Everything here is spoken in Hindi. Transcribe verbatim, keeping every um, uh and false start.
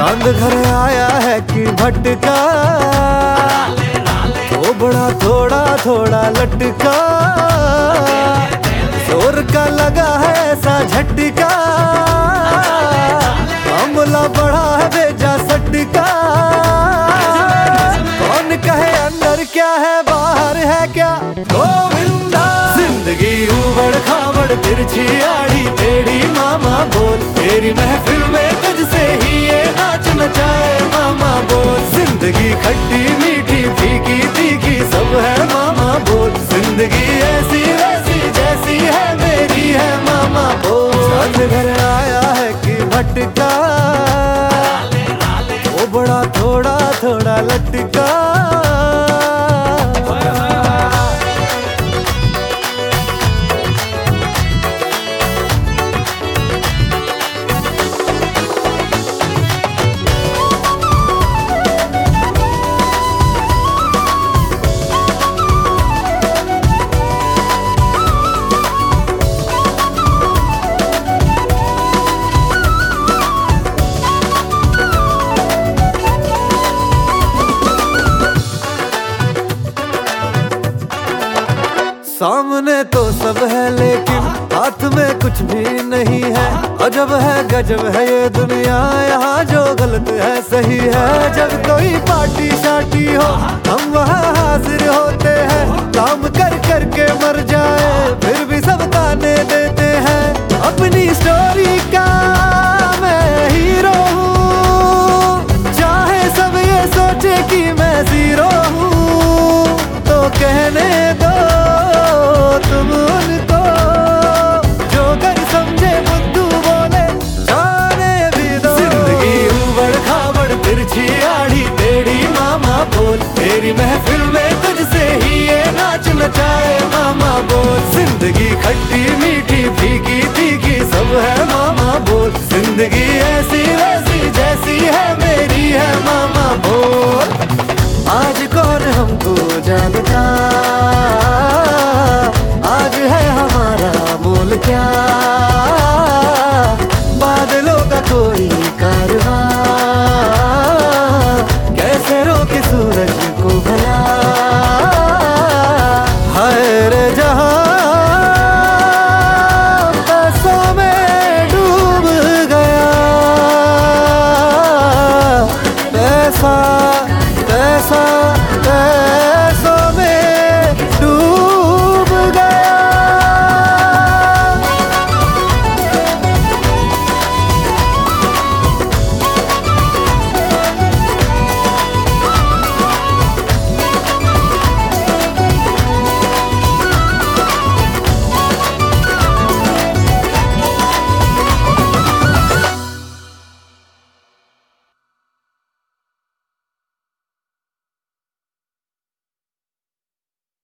चांद घर आया है कि भटका, तो बड़ा थोड़ा थोड़ा लटका, जोर का लगा है ऐसा झटका, मामला बड़ा है बेजा सटका। कौन कहे अंदर क्या है बाहर है क्या, गोविंदा। जिंदगी उबड़ खाबड़ तिरछी आड़ी टेढ़ी, मामा बोल तेरी महफिल में तुझसे ही ये नाच नचाए, मामा बोल। जिंदगी खट्टी मीठी फीकी तीखी सब है, मामा बोल। जिंदगी ऐसी वैसी जैसी है मेरी है, मामा बोल। चांद घर आया है कि भटका, वो बड़ा थोड़ा थोड़ा लटका। सामने तो सब है लेकिन हाथ में कुछ भी नहीं है, अजब है गजब है ये दुनिया, यहाँ जो गलत है सही है। जब कोई पार्टी शार्टी हो हम वहाँ हाजिर होते हैं, काम कर कर के मर जाए फिर भी सब ताने देते हैं। अपनी स्टोरी